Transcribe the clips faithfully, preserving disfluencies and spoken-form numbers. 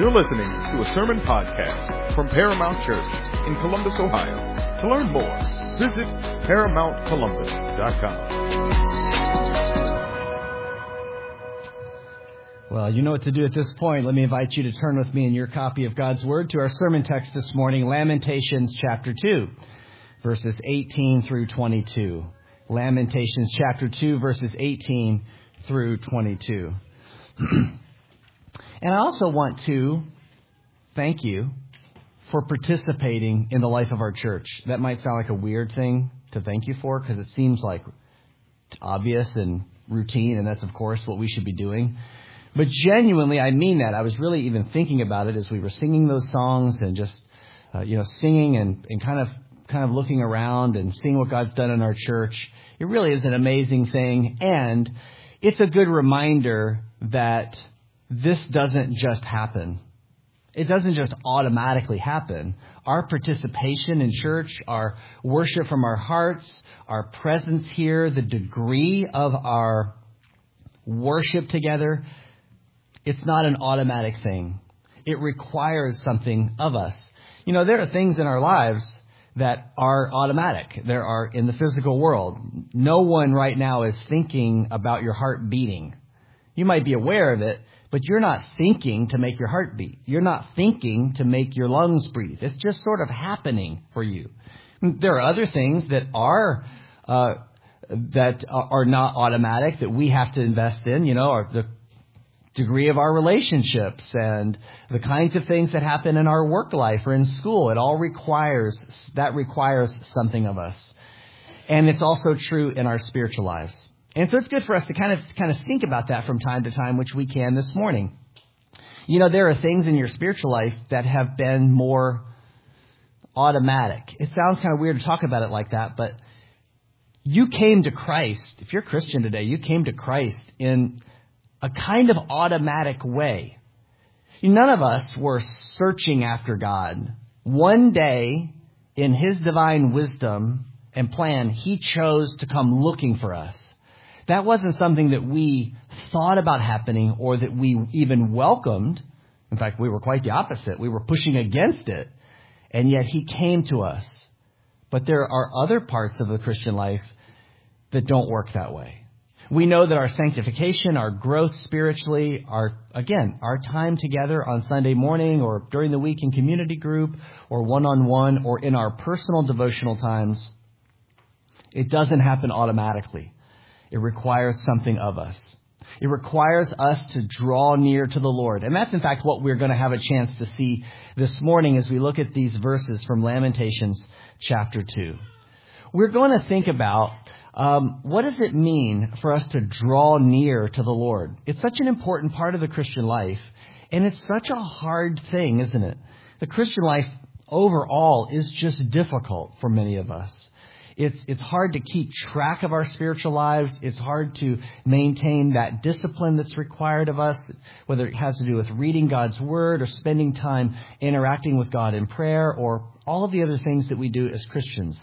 You're listening to a sermon podcast from Paramount Church in Columbus, Ohio. To learn more, visit paramount columbus dot com. Well, you know what to do at this point. Let me invite you to turn with me in your copy of God's Word to our sermon text this morning, Lamentations chapter two, verses eighteen through twenty-two. Lamentations chapter two, verses eighteen through twenty-two. And I also want to thank you for participating in the life of our church. That might sound like a weird thing to thank you for because it seems like obvious and routine, and that's, of course, what we should be doing. But genuinely, I mean that. I was really even thinking about it as we were singing those songs and just, uh, you know, singing and, and kind of kind of looking around and seeing what God's done in our church. It really is an amazing thing, and it's a good reminder that this doesn't just happen. It doesn't just automatically happen. Our participation in church, our worship from our hearts, our presence here, the degree of our worship together, it's not an automatic thing. It requires something of us. You know, there are things in our lives that are automatic. There are in the physical world. No one right now is thinking about your heart beating. You might be aware of it, but you're not thinking to make your heart beat. You're not thinking to make your lungs breathe. It's just sort of happening for you. There are other things that are uh, that are not automatic that we have to invest in. You know, or the degree of our relationships and the kinds of things that happen in our work life or in school. It all requires that requires something of us, and it's also true in our spiritual lives. And so it's good for us to kind of kind of think about that from time to time, which we can this morning. You know, there are things in your spiritual life that have been more automatic. It sounds kind of weird to talk about it like that, but you came to Christ. If you're a Christian today, you came to Christ in a kind of automatic way. None of us were searching after God. One day, in His divine wisdom and plan, He chose to come looking for us. That wasn't something that we thought about happening or that we even welcomed. In fact, we were quite the opposite. We were pushing against it. And yet He came to us. But there are other parts of the Christian life that don't work that way. We know that our sanctification, our growth spiritually, our, again, our time together on Sunday morning or during the week in community group or one-on-one or in our personal devotional times, it doesn't happen automatically. It requires something of us. It requires us to draw near to the Lord. And that's, in fact, what we're going to have a chance to see this morning as we look at these verses from Lamentations chapter two. We're going to think about um, what does it mean for us to draw near to the Lord? It's such an important part of the Christian life, and it's such a hard thing, isn't it? The Christian life overall is just difficult for many of us. It's it's hard to keep track of our spiritual lives. It's hard to maintain that discipline that's required of us, whether it has to do with reading God's Word or spending time interacting with God in prayer or all of the other things that we do as Christians.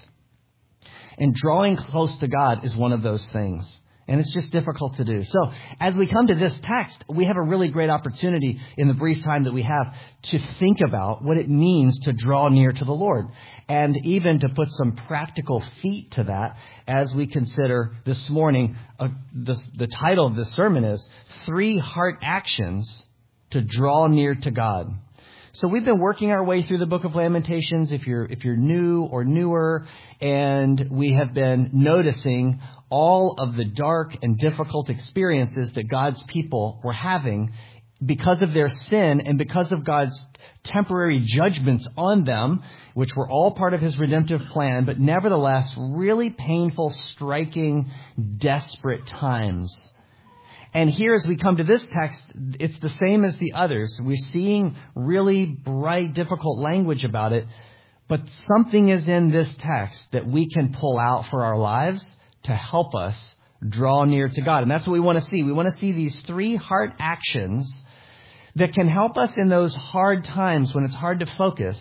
And drawing close to God is one of those things. And it's just difficult to do. So as we come to this text, we have a really great opportunity in the brief time that we have to think about what it means to draw near to the Lord. And even to put some practical feet to that as we consider this morning, uh, the, the title of this sermon is Three Heart Actions to Draw Near to God. So we've been working our way through the book of Lamentations if you're if you're new or newer, and we have been noticing all of the dark and difficult experiences that God's people were having because of their sin and because of God's temporary judgments on them, which were all part of His redemptive plan, but nevertheless really painful, striking, desperate times. And here as we come to this text, it's the same as the others. We're seeing really bright, difficult language about it, but something is in this text that we can pull out for our lives to help us draw near to God. And that's what we want to see. We want to see these three heart actions that can help us in those hard times when it's hard to focus,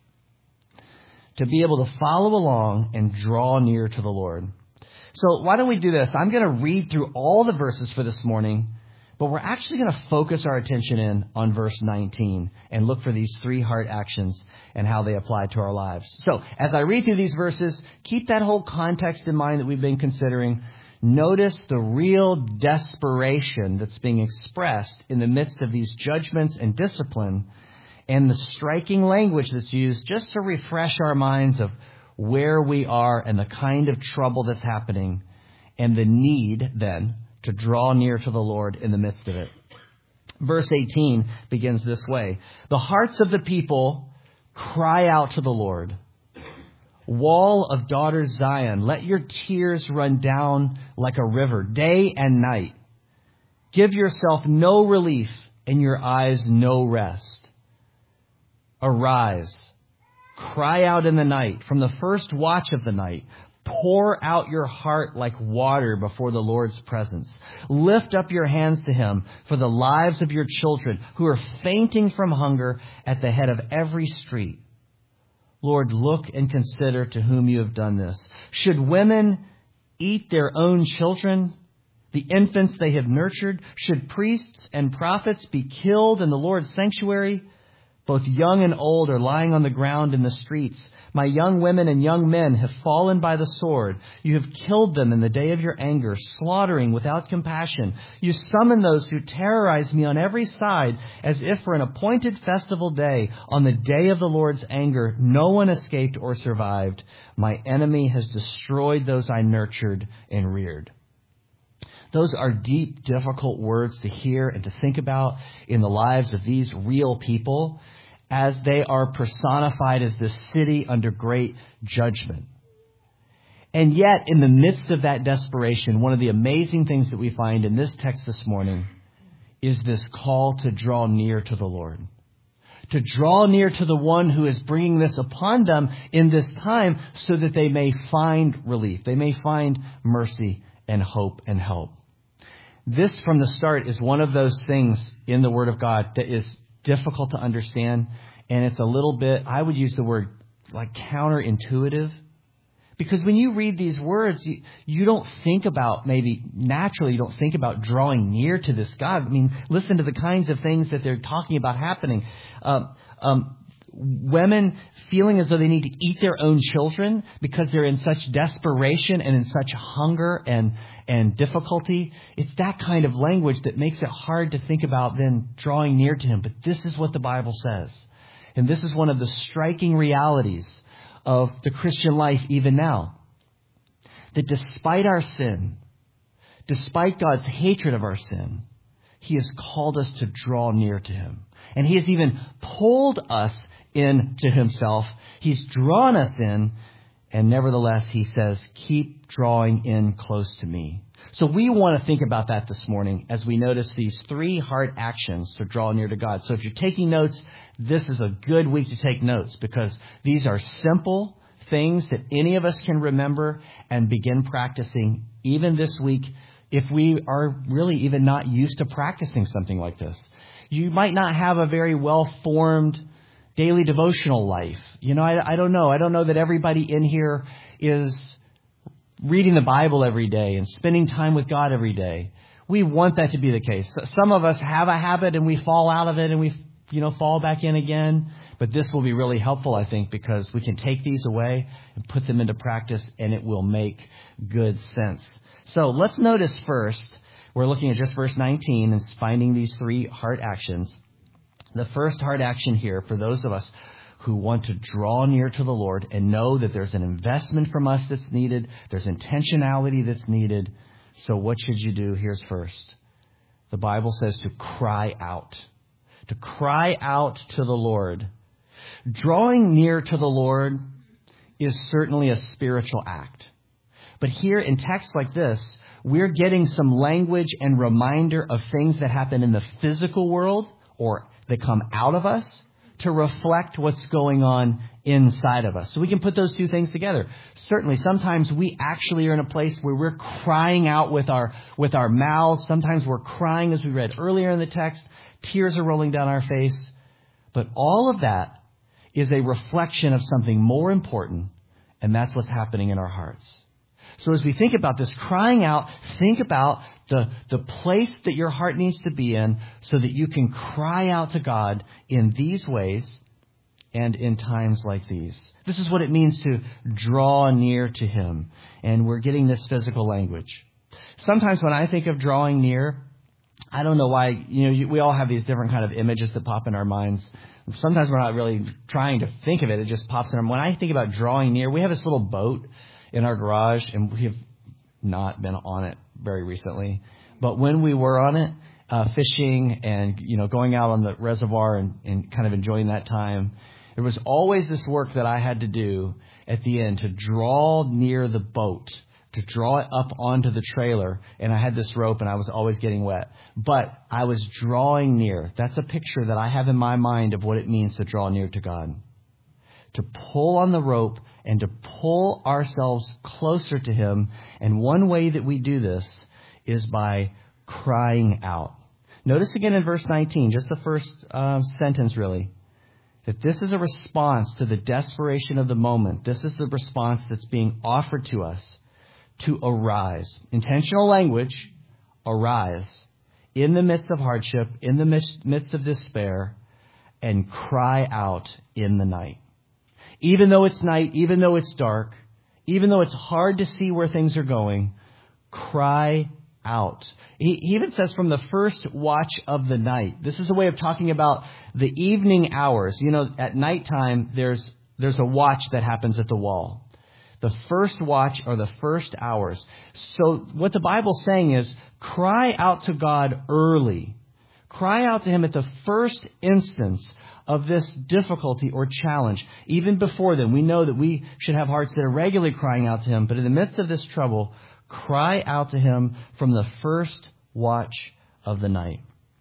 to be able to follow along and draw near to the Lord. So why don't we do this? I'm going to read through all the verses for this morning, But we're actually going to focus our attention in on verse nineteen and look for these three heart actions and how they apply to our lives. So as I read through these verses, keep that whole context in mind that we've been considering. Notice the real desperation that's being expressed in the midst of these judgments and discipline, and the striking language that's used just to refresh our minds of where we are and the kind of trouble that's happening, and the need then to draw near to the Lord in the midst of it. Verse eighteen begins this way. The hearts of the people cry out to the Lord. Wall of daughters Zion, let your tears run down like a river, day and night. Give yourself no relief and your eyes no rest. Arise, cry out in the night, from the first watch of the night. Pour out your heart like water before the Lord's presence. Lift up your hands to him for the lives of your children who are fainting from hunger at the head of every street. Lord, look and consider to whom you have done this. Should women eat their own children, the infants they have nurtured? Should priests and prophets be killed in the Lord's sanctuary? Both young and old are lying on the ground in the streets. My young women and young men have fallen by the sword. You have killed them in the day of your anger, slaughtering without compassion. You summon those who terrorize me on every side, as if for an appointed festival day. On the day of the Lord's anger, no one escaped or survived. My enemy has destroyed those I nurtured and reared. Those are deep, difficult words to hear and to think about in the lives of these real people as they are personified as this city under great judgment. And yet, in the midst of that desperation, one of the amazing things that we find in this text this morning is this call to draw near to the Lord. To draw near to the one who is bringing this upon them in this time so that they may find relief. They may find mercy and hope and help. This, from the start, is one of those things in the Word of God that is difficult to understand. And it's a little bit, I would use the word like counterintuitive. Because when you read these words, you, you don't think about, maybe naturally, you don't think about drawing near to this God. I mean, listen to the kinds of things that they're talking about happening. Um, um, women feeling as though they need to eat their own children because they're in such desperation and in such hunger and and difficulty. It's that kind of language that makes it hard to think about then drawing near to him. But this is what the Bible says. And this is one of the striking realities of the Christian life even now. That despite our sin, despite God's hatred of our sin, he has called us to draw near to him. And he has even pulled us into himself. He's drawn us in. And nevertheless, he says, keep drawing in close to me. So we want to think about that this morning as we notice these three heart actions to draw near to God. So if you're taking notes, this is a good week to take notes because these are simple things that any of us can remember and begin practicing even this week if we are really even not used to practicing something like this. You might not have a very well-formed daily devotional life. You know, I, I don't know. I don't know that everybody in here is reading the Bible every day and spending time with God every day. We want that to be the case. Some of us have a habit and we fall out of it and we, you know, fall back in again. But this will be really helpful, I think, because we can take these away and put them into practice and it will make good sense. So let's notice first, we're looking at just verse nineteen and finding these three heart actions. The first heart action here for those of us who want to draw near to the Lord and know that there's an investment from us that's needed. There's intentionality that's needed. So what should you do? Here's first. The Bible says to cry out. To cry out to the Lord. Drawing near to the Lord is certainly a spiritual act. But here in texts like this, we're getting some language and reminder of things that happen in the physical world or that come out of us to reflect what's going on inside of us. So we can put those two things together. Certainly, sometimes we actually are in a place where we're crying out with our with our mouths. Sometimes we're crying, as we read earlier in the text. Tears are rolling down our face. But all of that is a reflection of something more important, and that's what's happening in our hearts. So as we think about this, crying out, think about the, the place that your heart needs to be in so that you can cry out to God in these ways and in times like these. This is what it means to draw near to Him. And we're getting this physical language. Sometimes when I think of drawing near, I don't know why, you know, you, we all have these different kind of images that pop in our minds. Sometimes we're not really trying to think of it. It just pops in our mind. When I think about drawing near, we have this little boat in our garage, and we have not been on it very recently. But when we were on it, uh, fishing and, you know, going out on the reservoir and, and kind of enjoying that time, there was always this work that I had to do at the end to draw near the boat, to draw it up onto the trailer. And I had this rope and I was always getting wet. But I was drawing near. That's a picture that I have in my mind of what it means to draw near to God. To pull on the rope and to pull ourselves closer to Him. And one way that we do this is by crying out. Notice again in verse nineteen, just the first uh, sentence really, that this is a response to the desperation of the moment. This is the response that's being offered to us to arise. Intentional language, arise in the midst of hardship, in the midst of despair, and cry out in the night. Even though it's night, even though it's dark, even though it's hard to see where things are going, cry out. He, he even says from the first watch of the night. This is a way of talking about the evening hours. You know, at nighttime, there's there's a watch that happens at the wall. The first watch are the first hours. So what the Bible's saying is, cry out to God early. Cry out to Him at the first instance of this difficulty or challenge. Even before then, we know that we should have hearts that are regularly crying out to Him. But in the midst of this trouble, cry out to Him from the first watch of the night.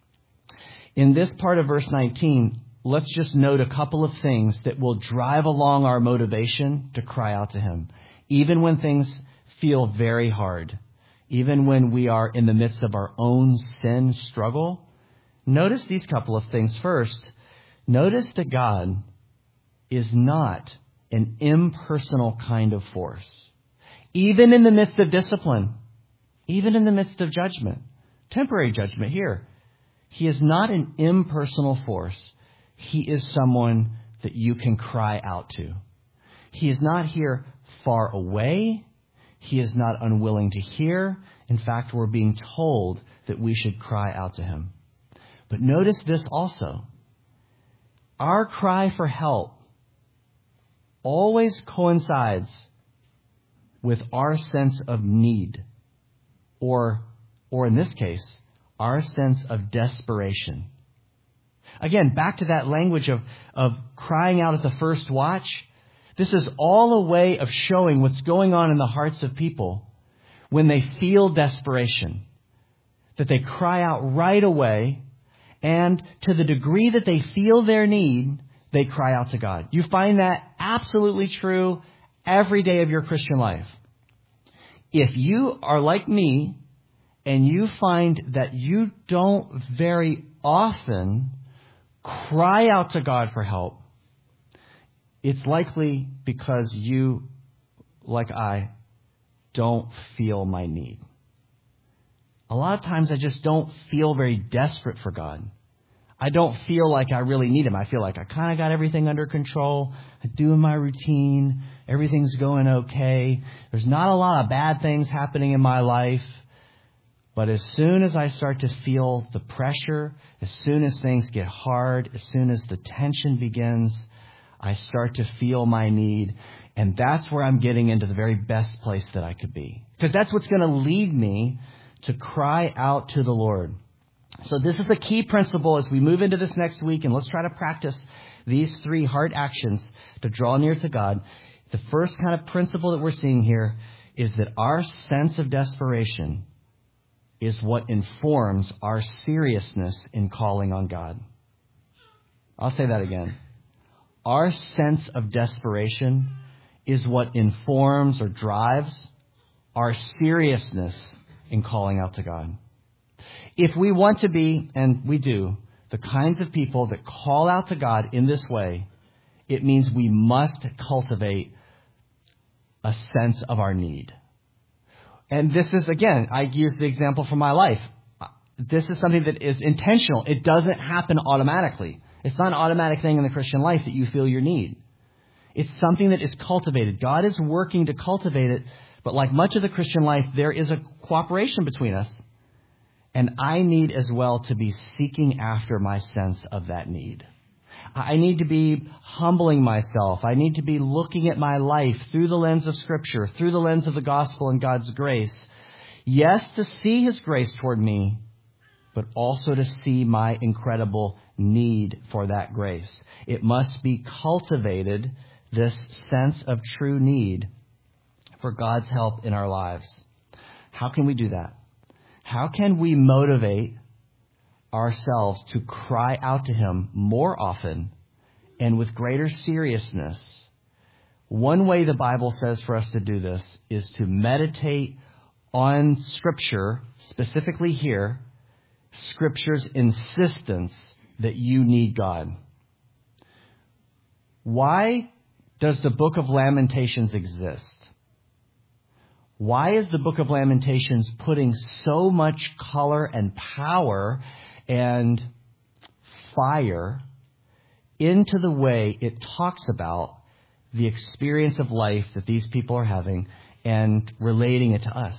In this part of verse nineteen, let's just note a couple of things that will drive along our motivation to cry out to Him. Even when things feel very hard, even when we are in the midst of our own sin struggle, notice these couple of things. First, notice that God is not an impersonal kind of force. Even in the midst of discipline, even in the midst of judgment, temporary judgment here, He is not an impersonal force. He is someone that you can cry out to. He is not here far away. He is not unwilling to hear. In fact, we're being told that we should cry out to Him. But notice this also. Our cry for help always coincides with our sense of need, or, or in this case, our sense of desperation. Again, back to that language of, of crying out at the first watch. This is all a way of showing what's going on in the hearts of people when they feel desperation, that they cry out right away. And to the degree that they feel their need, they cry out to God. You find that absolutely true every day of your Christian life. If you are like me and you find that you don't very often cry out to God for help, it's likely because you, like I, don't feel my need. A lot of times I just don't feel very desperate for God. I don't feel like I really need Him. I feel like I kind of got everything under control. I'm doing my routine. Everything's going okay. There's not a lot of bad things happening in my life. But as soon as I start to feel the pressure, as soon as things get hard, as soon as the tension begins, I start to feel my need. And that's where I'm getting into the very best place that I could be. Because that's what's going to lead me to cry out to the Lord. So this is a key principle as we move into this next week, and let's try to practice these three heart actions to draw near to God. The first kind of principle that we're seeing here is that our sense of desperation is what informs our seriousness in calling on God. I'll say that again. Our sense of desperation is what informs or drives our seriousness in calling out to God. If we want to be, and we do, the kinds of people that call out to God in this way, it means we must cultivate a sense of our need. And this is, again, I use the example from my life. This is something that is intentional. It doesn't happen automatically. It's not an automatic thing in the Christian life that you feel your need. It's something that is cultivated. God is working to cultivate it. But like much of the Christian life, there is a cooperation between us. And I need as well to be seeking after my sense of that need. I need to be humbling myself. I need to be looking at my life through the lens of Scripture, through the lens of the gospel and God's grace. Yes, to see His grace toward me, but also to see my incredible need for that grace. It must be cultivated, this sense of true need for God's help in our lives. How can we do that? How can we motivate ourselves to cry out to Him more often and with greater seriousness? One way the Bible says for us to do this is to meditate on Scripture, specifically here, Scripture's insistence that you need God. Why does the book of Lamentations exist? Why is the book of Lamentations putting so much color and power and fire into the way it talks about the experience of life that these people are having and relating it to us?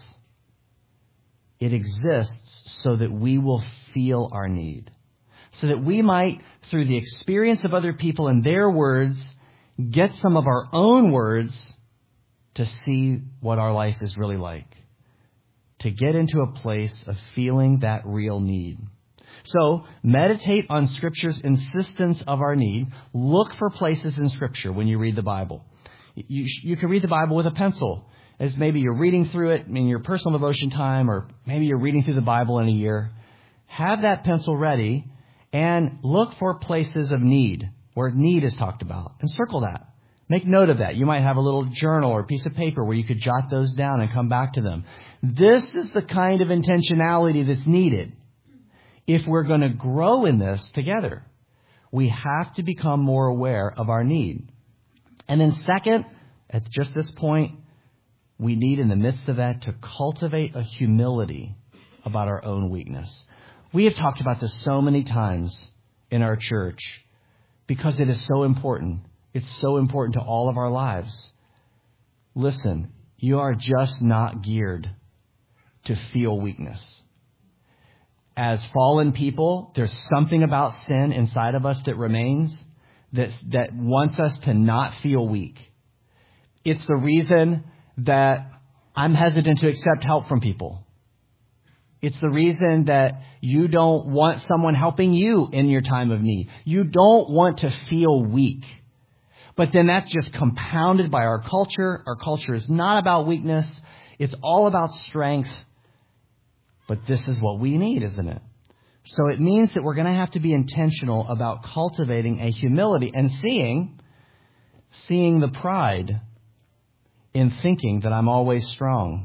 It exists so that we will feel our need, so that we might, through the experience of other people and their words, get some of our own words to see what our life is really like, to get into a place of feeling that real need. So, meditate on Scripture's insistence of our need. Look for places in Scripture when you read the Bible. You, you can read the Bible with a pencil, as maybe you're reading through it in your personal devotion time, or maybe you're reading through the Bible in a year. Have that pencil ready and look for places of need, where need is talked about, and circle that. Make note of that. You might have a little journal or a piece of paper where you could jot those down and come back to them. This is the kind of intentionality that's needed. If we're going to grow in this together, we have to become more aware of our need. And then second, at just this point, we need in the midst of that to cultivate a humility about our own weakness. We have talked about this so many times in our church because it is so important. It's so important to all of our lives. Listen, you are just not geared to feel weakness. As fallen people, there's something about sin inside of us that remains that, that wants us to not feel weak. It's the reason that I'm hesitant to accept help from people. It's the reason that you don't want someone helping you in your time of need. You don't want to feel weak. But then that's just compounded by our culture. Our culture is not about weakness. It's all about strength. But this is what we need, isn't it? So it means that we're going to have to be intentional about cultivating a humility and seeing, seeing the pride in thinking that I'm always strong.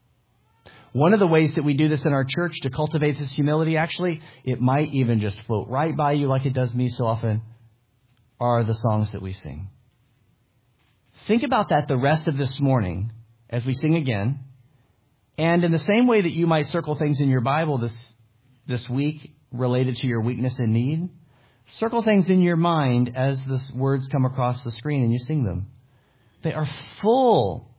One of the ways that we do this in our church to cultivate this humility, actually, it might even just float right by you like it does me so often, are the songs that we sing. Think about that the rest of this morning as we sing again. And in the same way that you might circle things in your Bible this this week related to your weakness and need, circle things in your mind as the words come across the screen and you sing them. They are full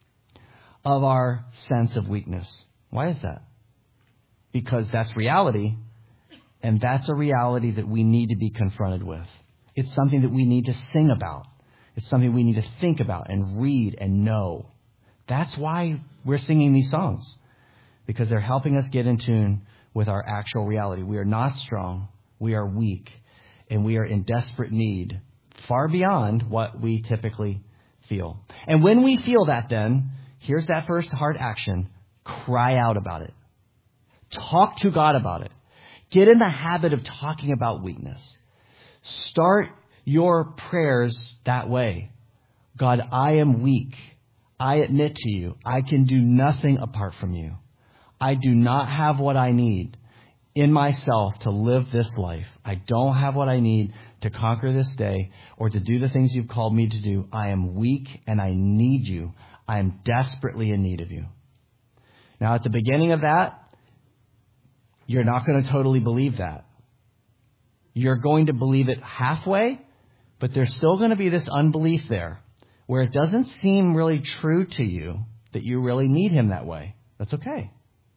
of our sense of weakness. Why is that? Because that's reality, and that's a reality that we need to be confronted with. It's something that we need to sing about. It's something we need to think about and read and know. That's why we're singing these songs, because they're helping us get in tune with our actual reality. We are not strong. We are weak, and we are in desperate need, far beyond what we typically feel. And when we feel that, then, here's that first hard action. Cry out about it. Talk to God about it. Get in the habit of talking about weakness. Start your prayers that way. God, I am weak. I admit to you, I can do nothing apart from you. I do not have what I need in myself to live this life. I don't have what I need to conquer this day or to do the things you've called me to do. I am weak and I need you. I am desperately in need of you. Now, at the beginning of that, you're not going to totally believe that. You're going to believe it halfway, but there's still going to be this unbelief there where it doesn't seem really true to you that you really need him that way. That's okay.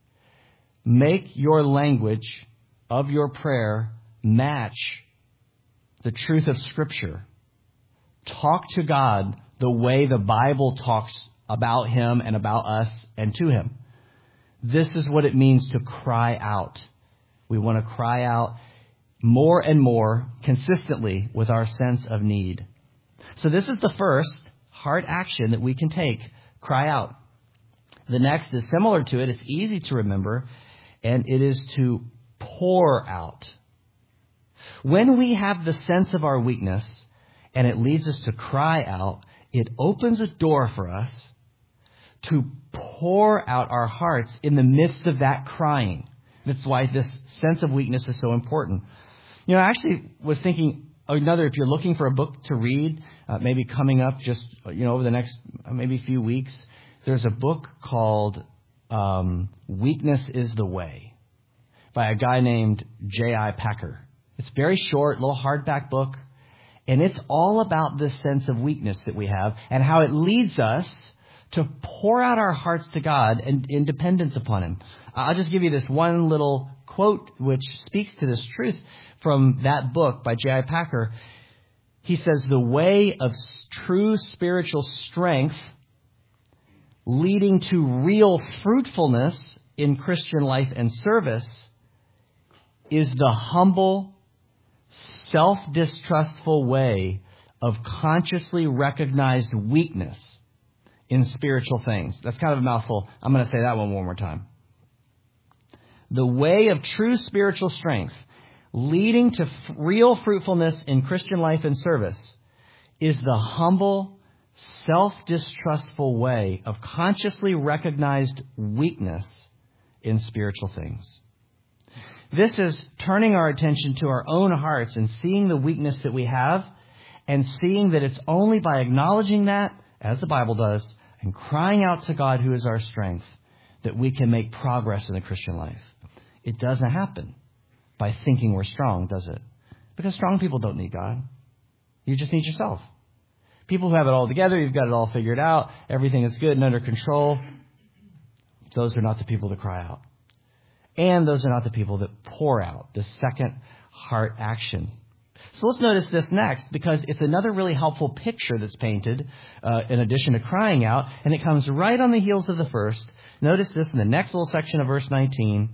Make your language of your prayer match the truth of Scripture. Talk to God the way the Bible talks about him and about us and to him. This is what it means to cry out. We want to cry out more and more consistently with our sense of need. So this is the first heart action that we can take. Cry out. The next is similar to it. It's easy to remember, and it is to pour out. When we have the sense of our weakness and it leads us to cry out, it opens a door for us to pour out our hearts in the midst of that crying. That's why this sense of weakness is so important. You know, I actually was thinking another, if you're looking for a book to read, uh, maybe coming up just, you know, over the next uh, maybe few weeks, there's a book called um, Weakness is the Way by a guy named J I Packer. It's very short, little hardback book, and it's all about this sense of weakness that we have and how it leads us to pour out our hearts to God and in dependence upon him. I'll just give you this one little quote which speaks to this truth from that book by J I Packer. He says, the way of true spiritual strength leading to real fruitfulness in Christian life and service is the humble, self-distrustful way of consciously recognized weakness in spiritual things. That's kind of a mouthful. I'm going to say that one one more time. The way of true spiritual strength leading to f- real fruitfulness in Christian life and service is the humble, self-distrustful way of consciously recognized weakness in spiritual things. This is turning our attention to our own hearts and seeing the weakness that we have and seeing that it's only by acknowledging that, as the Bible does, and crying out to God who is our strength, that we can make progress in the Christian life. It doesn't happen by thinking we're strong, does it? Because strong people don't need God. You just need yourself. People who have it all together, you've got it all figured out, everything is good and under control, those are not the people that cry out. And those are not the people that pour out, the second heart action. So let's notice this next, because it's another really helpful picture that's painted uh, in addition to crying out, and it comes right on the heels of the first. Notice this in the next little section of verse nineteen.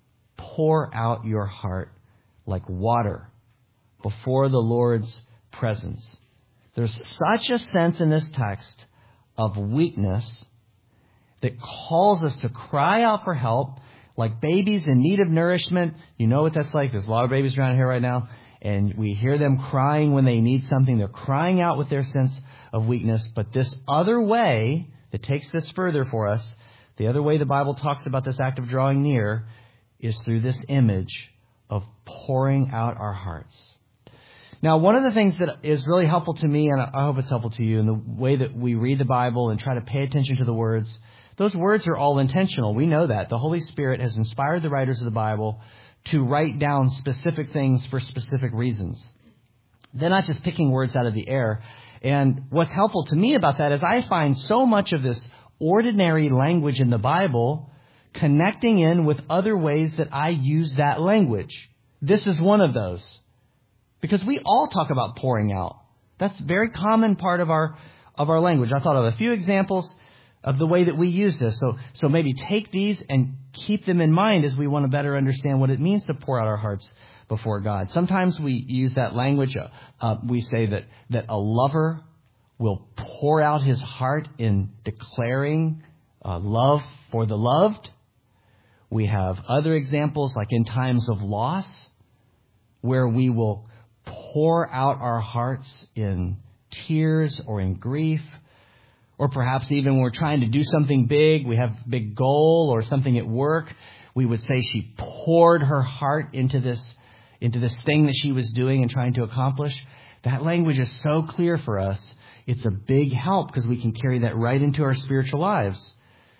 Pour out your heart like water before the Lord's presence. There's such a sense in this text of weakness that calls us to cry out for help, like babies in need of nourishment. You know what that's like. There's a lot of babies around here right now, and we hear them crying when they need something. They're crying out with their sense of weakness. But this other way that takes this further for us, the other way the Bible talks about this act of drawing near, is through this image of pouring out our hearts. Now, one of the things that is really helpful to me, and I hope it's helpful to you, in the way that we read the Bible and try to pay attention to the words, those words are all intentional. We know that. The Holy Spirit has inspired the writers of the Bible to write down specific things for specific reasons. They're not just picking words out of the air. And what's helpful to me about that is I find so much of this ordinary language in the Bible connecting in with other ways that I use that language. This is one of those. Because we all talk about pouring out. That's a very common part of our of our language. I thought of a few examples of the way that we use this. So so maybe take these and keep them in mind as we want to better understand what it means to pour out our hearts before God. Sometimes we use that language. Uh, uh, we say that, that a lover will pour out his heart in declaring uh, love for the loved. We have other examples like in times of loss where we will pour out our hearts in tears or in grief. Or perhaps even when we're trying to do something big, we have a big goal or something at work, we would say she poured her heart into this into this thing that she was doing and trying to accomplish. That language is so clear for us. It's a big help because we can carry that right into our spiritual lives.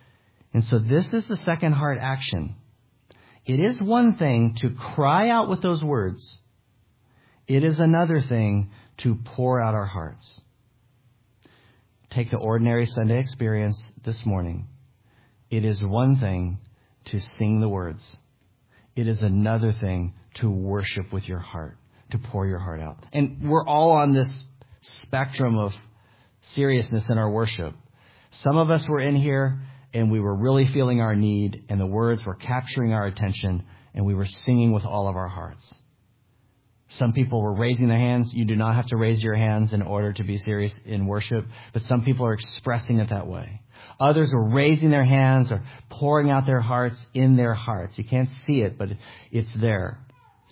And so this is the second heart action. It is one thing to cry out with those words. It is another thing to pour out our hearts. Take the ordinary Sunday experience this morning. It is one thing to sing the words. It is another thing to worship with your heart, to pour your heart out. And we're all on this spectrum of seriousness in our worship. Some of us were in here and we were really feeling our need, and the words were capturing our attention, and we were singing with all of our hearts. Some people were raising their hands. You do not have to raise your hands in order to be serious in worship, but some people are expressing it that way. Others are raising their hands or pouring out their hearts in their hearts. You can't see it, but it's there.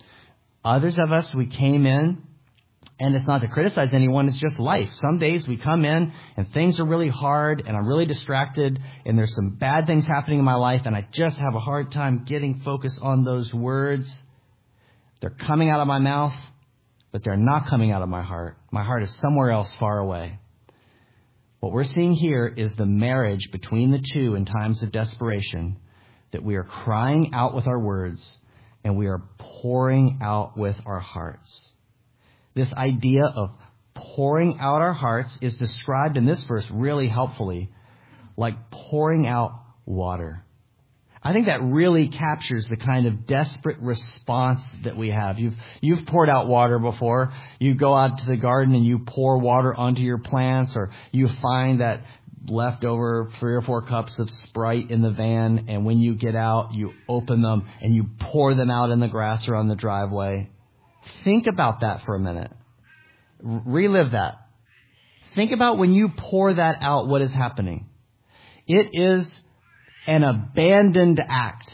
Others of us, we came in, and it's not to criticize anyone, it's just life. Some days we come in and things are really hard and I'm really distracted and there's some bad things happening in my life and I just have a hard time getting focused on those words. They're coming out of my mouth, but they're not coming out of my heart. My heart is somewhere else far away. What we're seeing here is the marriage between the two in times of desperation, that we are crying out with our words and we are pouring out with our hearts. This idea of pouring out our hearts is described in this verse really helpfully, like pouring out water. I think that really captures the kind of desperate response that we have. You've you've poured out water before. You go out to the garden and you pour water onto your plants, or you find that leftover three or four cups of Sprite in the van, and when you get out, you open them and you pour them out in the grass or on the driveway. Think about that for a minute. R- relive that. Think about when you pour that out, what is happening. It is an abandoned act.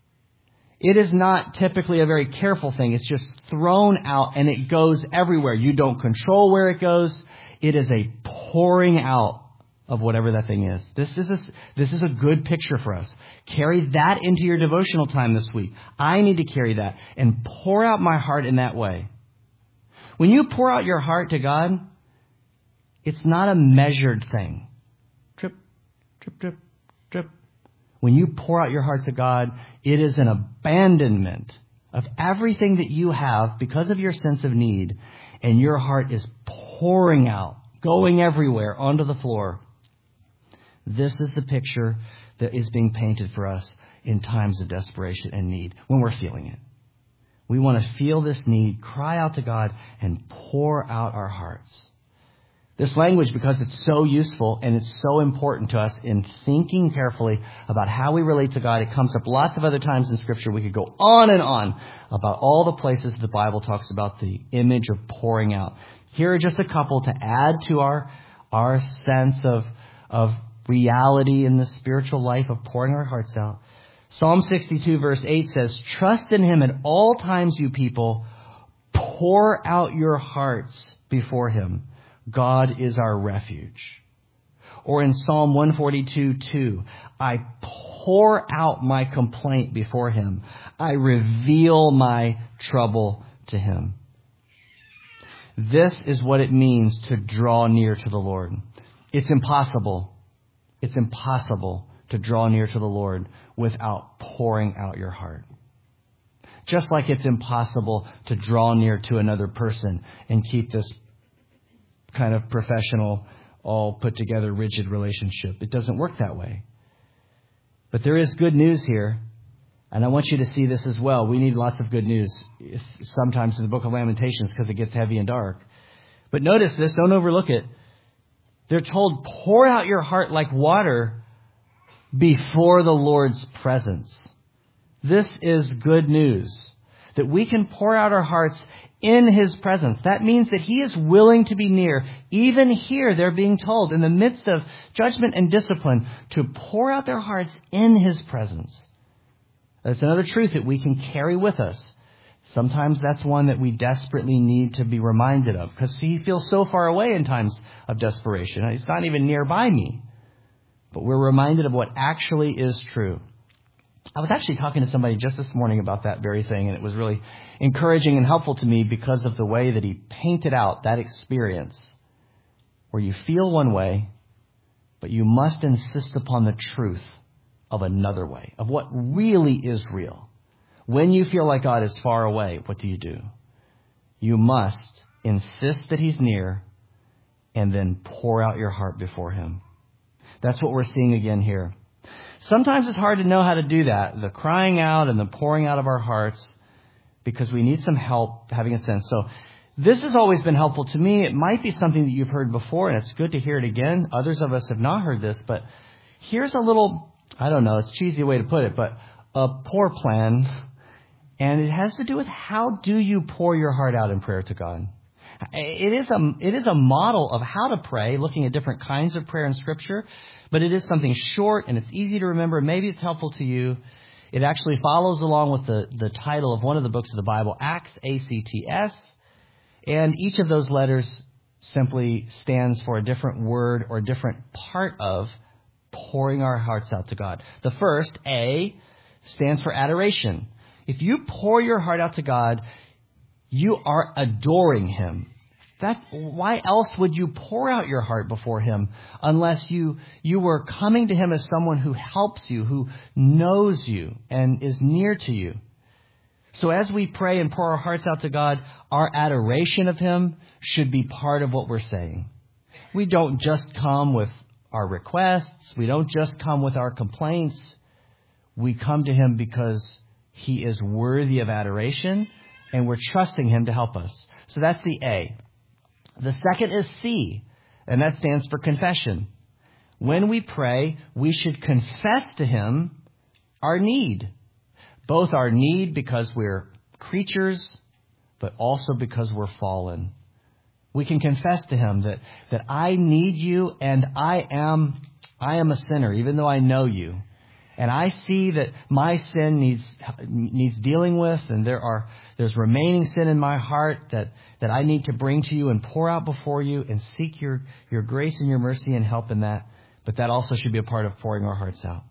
It is not typically a very careful thing. It's just thrown out and it goes everywhere. You don't control where it goes. It is a pouring out of whatever that thing is. This is a, this is a good picture for us. Carry that into your devotional time this week. I need to carry that and pour out my heart in that way. When you pour out your heart to God, it's not a measured thing. Drip, drip, drip, drip. When you pour out your heart to God, it is an abandonment of everything that you have because of your sense of need, and your heart is pouring out, going everywhere onto the floor. This is the picture that is being painted for us in times of desperation and need, when we're feeling it. We want to feel this need, cry out to God, and pour out our hearts. This language, because it's so useful and it's so important to us in thinking carefully about how we relate to God, it comes up lots of other times in Scripture. We could go on and on about all the places the Bible talks about the image of pouring out. Here are just a couple to add to our, our sense of, of reality in the spiritual life of pouring our hearts out. Psalm sixty-two verse eight says, "Trust in Him at all times, you people. Pour out your hearts before Him. God is our refuge." Or in Psalm one forty-two two, "I pour out my complaint before Him. I reveal my trouble to Him." This is what it means to draw near to the Lord. It's impossible. It's impossible to draw near to the Lord without pouring out your heart. Just like it's impossible to draw near to another person and keep this kind of professional, all put together, rigid relationship. It doesn't work that way. But there is good news here, and I want you to see this as well. We need lots of good news sometimes in the book of Lamentations because it gets heavy and dark. But notice this, don't overlook it. They're told, pour out your heart like water before the Lord's presence. This is good news, that we can pour out our hearts in His presence. That means that He is willing to be near. Even here, they're being told, in the midst of judgment and discipline, to pour out their hearts in His presence. That's another truth that we can carry with us. Sometimes that's one that we desperately need to be reminded of, because He feels so far away in times of desperation. He's not even nearby me. But we're reminded of what actually is true. I was actually talking to somebody just this morning about that very thing, and it was really encouraging and helpful to me because of the way that he painted out that experience where you feel one way, but you must insist upon the truth of another way, of what really is real. When you feel like God is far away, what do you do? You must insist that he's near and then pour out your heart before him. That's what we're seeing again here. Sometimes it's hard to know how to do that, the crying out and the pouring out of our hearts, because we need some help having a sense. So this has always been helpful to me. It might be something that you've heard before, and it's good to hear it again. Others of us have not heard this, but here's a little, I don't know, it's a cheesy way to put it, but a pour plan. And it has to do with how do you pour your heart out in prayer to God. It is a, it is a model of how to pray, looking at different kinds of prayer in Scripture, but it is something short and it's easy to remember. Maybe it's helpful to you. It actually follows along with the, the title of one of the books of the Bible, Acts, A C T S. And each of those letters simply stands for a different word or a different part of pouring our hearts out to God. The first, A, stands for adoration. If you pour your heart out to God, you are adoring him. That's, why else would you pour out your heart before him unless you, you were coming to him as someone who helps you, who knows you and is near to you? So as we pray and pour our hearts out to God, our adoration of him should be part of what we're saying. We don't just come with our requests. We don't just come with our complaints. We come to him because he is worthy of adoration, and we're trusting him to help us. So that's the A. The second is C, and that stands for confession. When we pray, we should confess to him our need. Both our need because we're creatures, but also because we're fallen. We can confess to him that, that I need you and I am, I am a sinner, even though I know you. And I see that my sin needs needs dealing with, and there are there's remaining sin in my heart that, that I need to bring to you and pour out before you and seek your, your grace and your mercy and help in that. But that also should be a part of pouring our hearts out.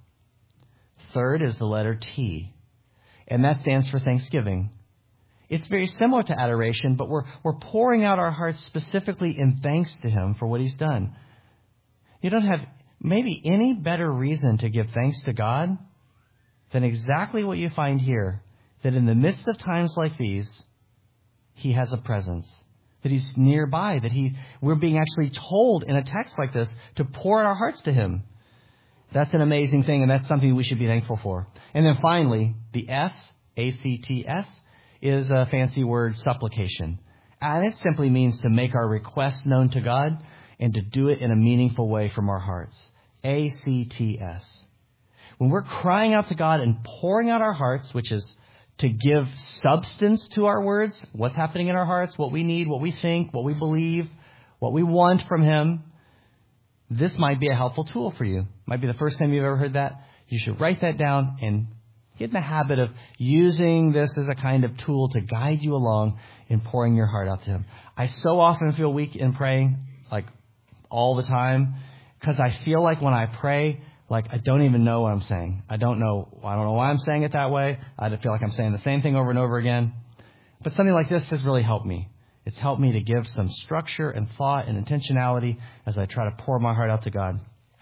Third is the letter T, and that stands for thanksgiving. It's very similar to adoration, but we're we're pouring out our hearts specifically in thanks to him for what he's done. You don't have maybe any better reason to give thanks to God than exactly what you find here, that in the midst of times like these, he has a presence, that he's nearby, that he we're being actually told in a text like this to pour out our hearts to him. That's an amazing thing, and that's something we should be thankful for. And then finally, the S, A C T S, is a fancy word, supplication. And it simply means to make our request known to God and to do it in a meaningful way from our hearts. A C T S. When we're crying out to God and pouring out our hearts, which is to give substance to our words, what's happening in our hearts, what we need, what we think, what we believe, what we want from him, this might be a helpful tool for you. Might be the first time you've ever heard that. You should write that down and get in the habit of using this as a kind of tool to guide you along in pouring your heart out to him. I so often feel weak in praying, like all the time, because I feel like when I pray, like I don't even know what I'm saying. I don't know. I don't know why I'm saying it that way. I feel like I'm saying the same thing over and over again. But something like this has really helped me. It's helped me to give some structure and thought and intentionality as I try to pour my heart out to God.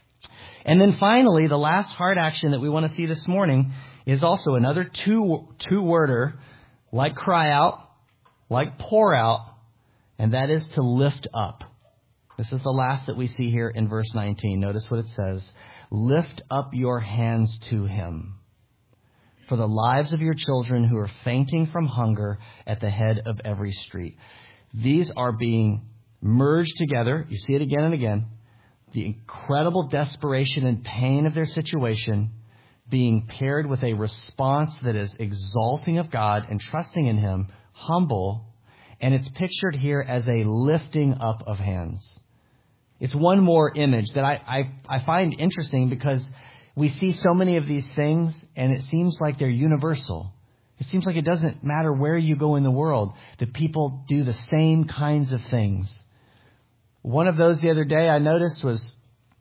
And then finally, the last heart action that we want to see this morning is also another two, two-worder, like cry out, like pour out, and that is to lift up. This is the last that we see here in verse nineteen. Notice what it says. Lift up your hands to him for the lives of your children who are fainting from hunger at the head of every street. These are being merged together. You see it again and again. The incredible desperation and pain of their situation being paired with a response that is exalting of God and trusting in him, humble, and it's pictured here as a lifting up of hands. It's one more image that I, I, I find interesting because we see so many of these things and it seems like they're universal. It seems like it doesn't matter where you go in the world, that people do the same kinds of things. One of those the other day I noticed was,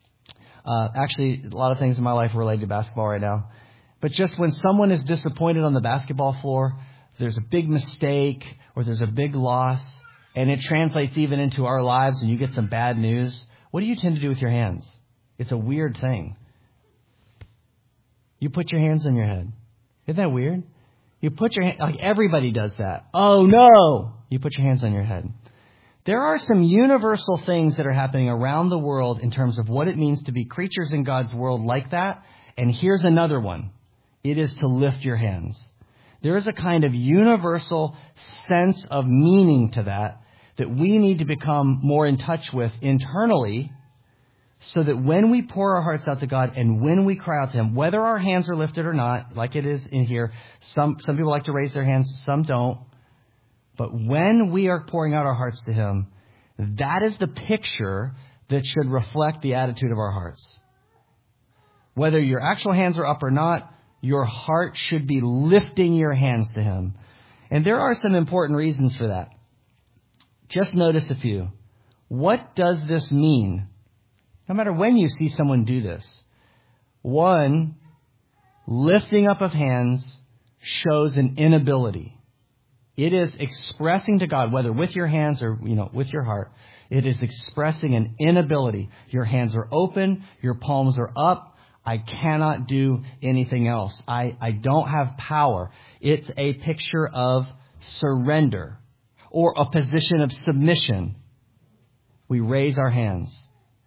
uh, actually a lot of things in my life are related to basketball right now. But just when someone is disappointed on the basketball floor, there's a big mistake or there's a big loss, and it translates even into our lives and you get some bad news, what do you tend to do with your hands? It's a weird thing. You put your hands on your head. Isn't that weird? You put your hand, like everybody does that. Oh no! You put your hands on your head. There are some universal things that are happening around the world in terms of what it means to be creatures in God's world like that. And here's another one. It is to lift your hands. There is a kind of universal sense of meaning to that that we need to become more in touch with internally, so that when we pour our hearts out to God and when we cry out to Him, whether our hands are lifted or not, like it is in here, some, some people like to raise their hands, some don't. But when we are pouring out our hearts to Him, that is the picture that should reflect the attitude of our hearts. Whether your actual hands are up or not, your heart should be lifting your hands to Him. And there are some important reasons for that. Just notice a few. What does this mean? No matter when you see someone do this. One, lifting up of hands shows an inability. It is expressing to God, whether with your hands or, you know, with your heart, it is expressing an inability. Your hands are open, your palms are up. I cannot do anything else. I, I don't have power. It's a picture of surrender or a position of submission. We raise our hands.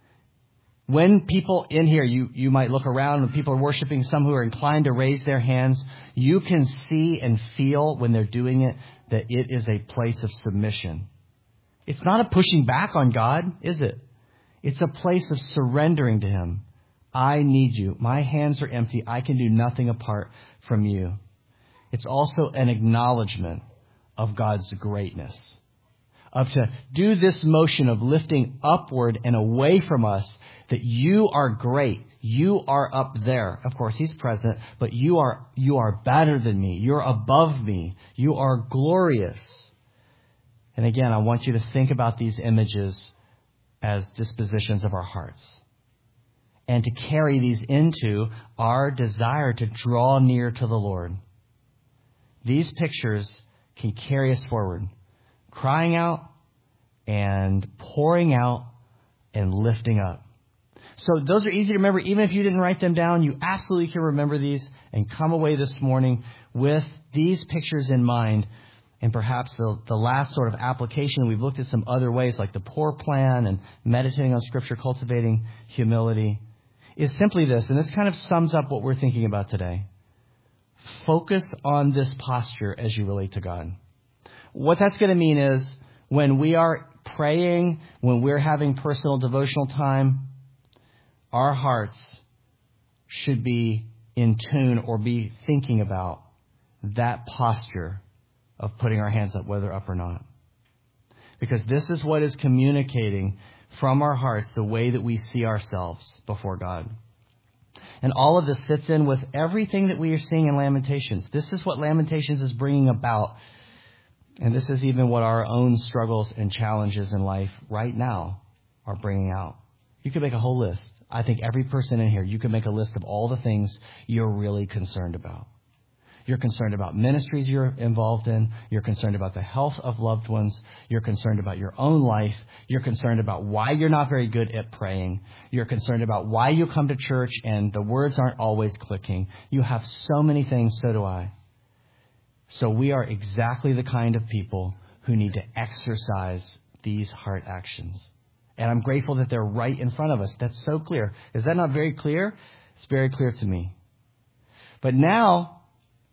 When people in here, you, you might look around and people are worshiping, some who are inclined to raise their hands, you can see and feel when they're doing it that it is a place of submission. It's not a pushing back on God, is it? It's a place of surrendering to Him. I need you. My hands are empty. I can do nothing apart from you. It's also an acknowledgement of God's greatness. Of to do this motion of lifting upward and away from us, that you are great. You are up there. Of course, He's present, but you are, you are better than me. You're above me. You are glorious. And again, I want you to think about these images as dispositions of our hearts, and to carry these into our desire to draw near to the Lord. These pictures can carry us forward, crying out and pouring out and lifting up. So those are easy to remember. Even if you didn't write them down, you absolutely can remember these and come away this morning with these pictures in mind. And perhaps the, the last sort of application, we've looked at some other ways like the pour plan and meditating on Scripture, cultivating humility, is simply this. And this kind of sums up what we're thinking about today. Focus on this posture as you relate to God. What that's going to mean is when we are praying, when we're having personal devotional time, our hearts should be in tune or be thinking about that posture of putting our hands up, whether up or not. Because this is what is communicating from our hearts the way that we see ourselves before God. And all of this fits in with everything that we are seeing in Lamentations. This is what Lamentations is bringing about. And this is even what our own struggles and challenges in life right now are bringing out. You could make a whole list. I think every person in here, you could make a list of all the things you're really concerned about. You're concerned about ministries you're involved in. You're concerned about the health of loved ones. You're concerned about your own life. You're concerned about why you're not very good at praying. You're concerned about why you come to church and the words aren't always clicking. You have so many things, so do I. So we are exactly the kind of people who need to exercise these heart actions. And I'm grateful that they're right in front of us. That's so clear. Is that not very clear? It's very clear to me. But now,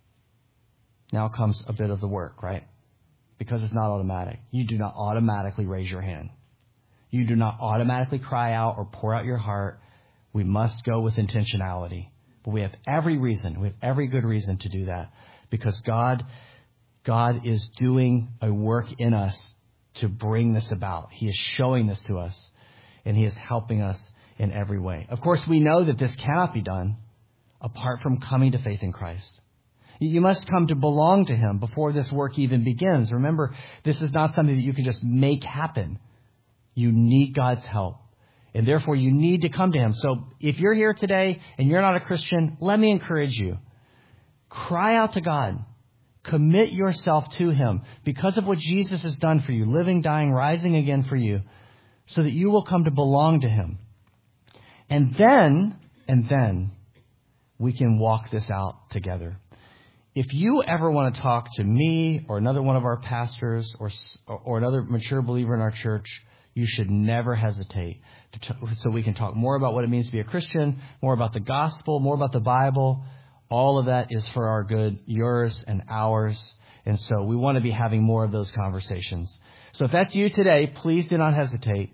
now comes a bit of the work, right? Because it's not automatic. You do not automatically raise your hand. You do not automatically cry out or pour out your heart. We must go with intentionality. But we have every reason, we have every good reason to do that. Because God, God is doing a work in us to bring this about. He is showing this to us, and He is helping us in every way. Of course, we know that this cannot be done apart from coming to faith in Christ. You must come to belong to Him before this work even begins. Remember, this is not something that you can just make happen. You need God's help, and therefore you need to come to Him. So if you're here today and you're not a Christian, let me encourage you. Cry out to God. Commit yourself to Him because of what Jesus has done for you, living, dying, rising again for you, so that you will come to belong to Him. And then, and then, we can walk this out together. If you ever want to talk to me or another one of our pastors or or another mature believer in our church, you should never hesitate to t- so we can talk more about what it means to be a Christian, more about the gospel, more about the Bible. All of that is for our good, yours and ours. And so we want to be having more of those conversations. So if that's you today, please do not hesitate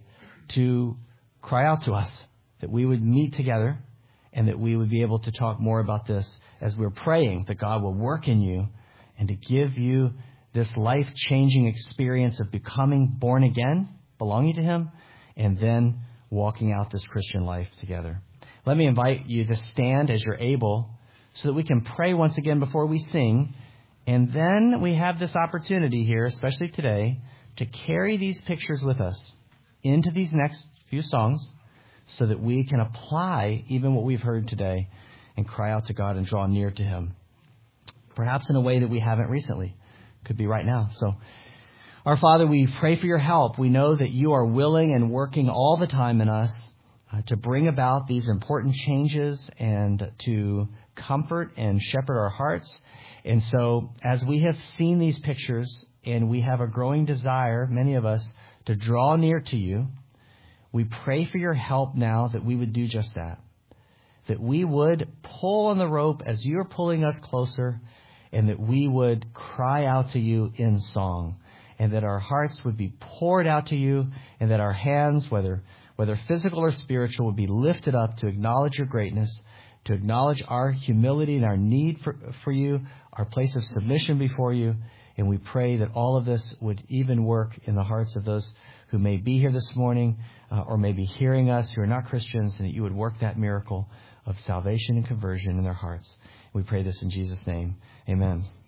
to cry out to us that we would meet together and that we would be able to talk more about this as we're praying that God will work in you and to give you this life-changing experience of becoming born again, belonging to Him, and then walking out this Christian life together. Let me invite you to stand as you're able so that we can pray once again before we sing. And then we have this opportunity here, especially today, to carry these pictures with us into these next few songs so that we can apply even what we've heard today and cry out to God and draw near to Him. Perhaps in a way that we haven't recently. Could be right now. So, our Father, we pray for your help. We know that you are willing and working all the time in us uh, to bring about these important changes and to comfort and shepherd our hearts. And so, as we have seen these pictures and we have a growing desire, many of us, to draw near to you, we pray for your help now that we would do just that. That we would pull on the rope as you're pulling us closer, and that we would cry out to you in song, and that our hearts would be poured out to you, and that our hands, whether whether physical or spiritual, would be lifted up to acknowledge your greatness, to acknowledge our humility and our need for, for you, our place of submission before you. And we pray that all of this would even work in the hearts of those who may be here this morning uh, or may be hearing us who are not Christians, and that you would work that miracle of salvation and conversion in their hearts. We pray this in Jesus' name. Amen.